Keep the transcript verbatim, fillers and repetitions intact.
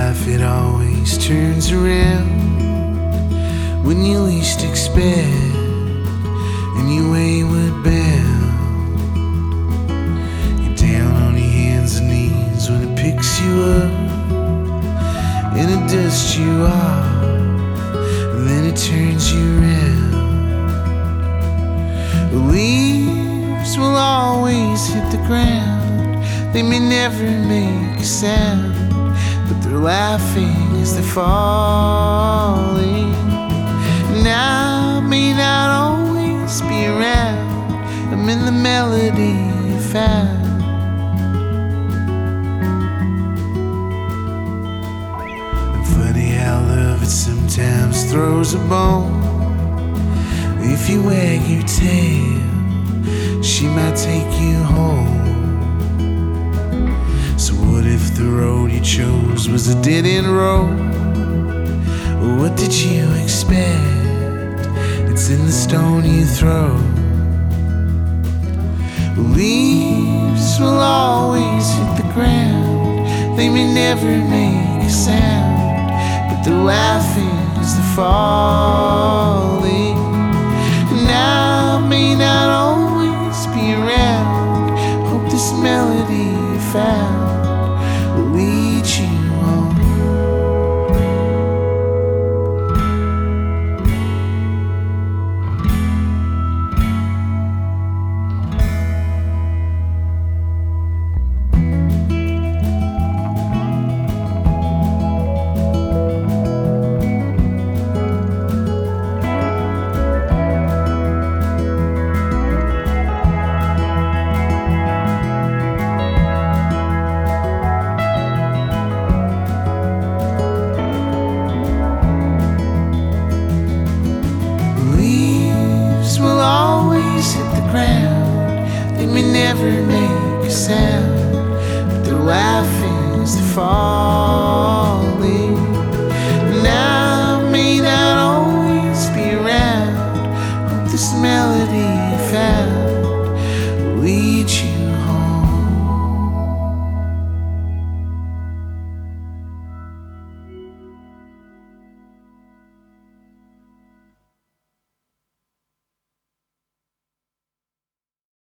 life, it always turns around when you least expect, and you wayward bound. You're down on your hands and knees when it picks you up, and it dusts you off, and then it turns you around. The leaves will always hit the ground. They may never make a sound, but they're laughing as they're falling. And I may not always be around, I'm in the melody you found. And funny how love it sometimes throws a bone. If you wag your tail, she might take you home. So what if the road you chose was a dead-end road? What did you expect? It's in the stone you throw. Leaves will always hit the ground. They may never make a sound, but they're laughing as they're falling. And I may not always be around, hope this melody you found will lead you on. Hit the ground, they may never make a sound, but they're laughing as they fall.